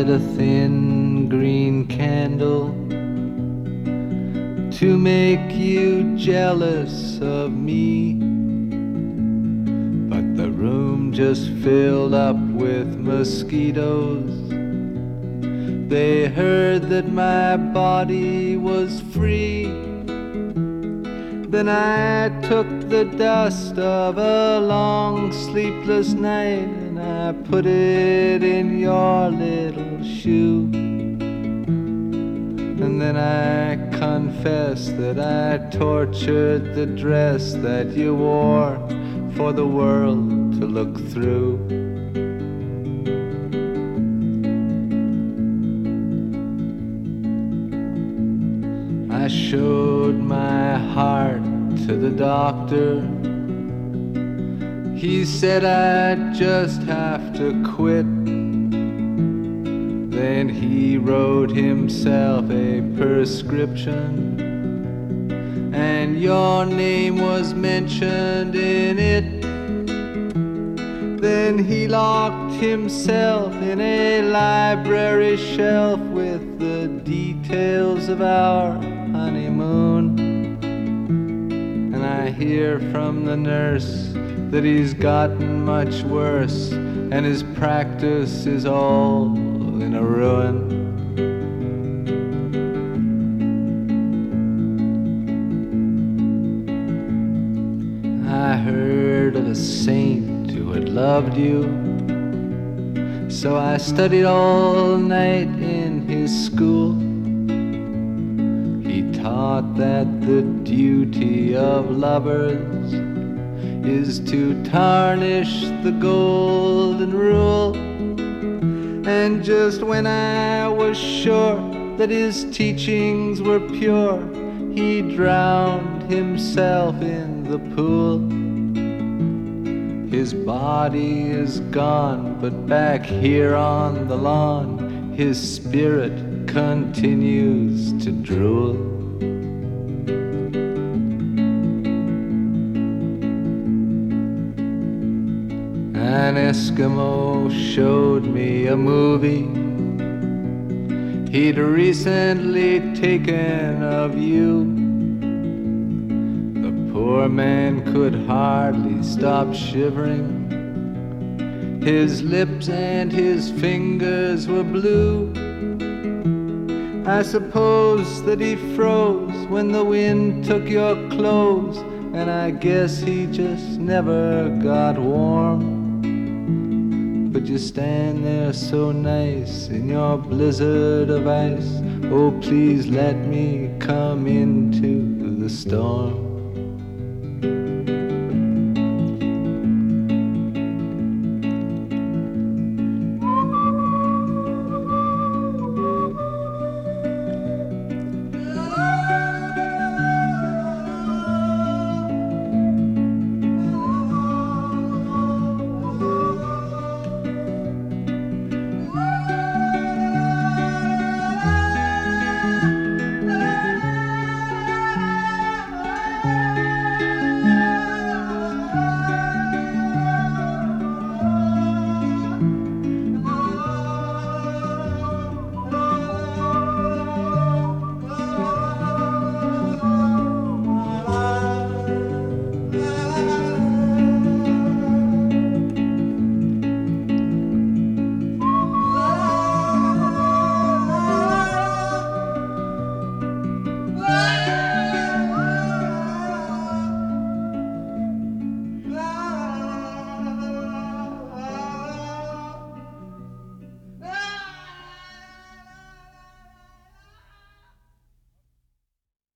lit a thin green candle to make you jealous of me. But the room just filled up with mosquitoes. They heard that my body was free. Then I took the dust of a long sleepless night and I put it in your little shoe. And then I confess that I tortured the dress that you wore for the world to look through. I showed my heart to the doctor. He said I'd just have to quit. Then he wrote himself a prescription, and your name was mentioned in it. Then he locked himself in a library shelf with the details of our honeymoon. And I hear from the nurse that he's gotten much worse, and his practice is all in a ruin. I heard of a saint who had loved you, so I studied all night in his school. He taught that the duty of lovers is to tarnish the golden rule. And just when I was sure that his teachings were pure, he drowned himself in the pool. His body is gone, but back here on the lawn, his spirit continues to drool. An Eskimo showed me a movie he'd recently taken of you. The poor man could hardly stop shivering. His lips and his fingers were blue. I suppose that he froze when the wind took your clothes, and I guess he just never got warm. But you stand there so nice in your blizzard of ice. Oh, please let me come into the storm.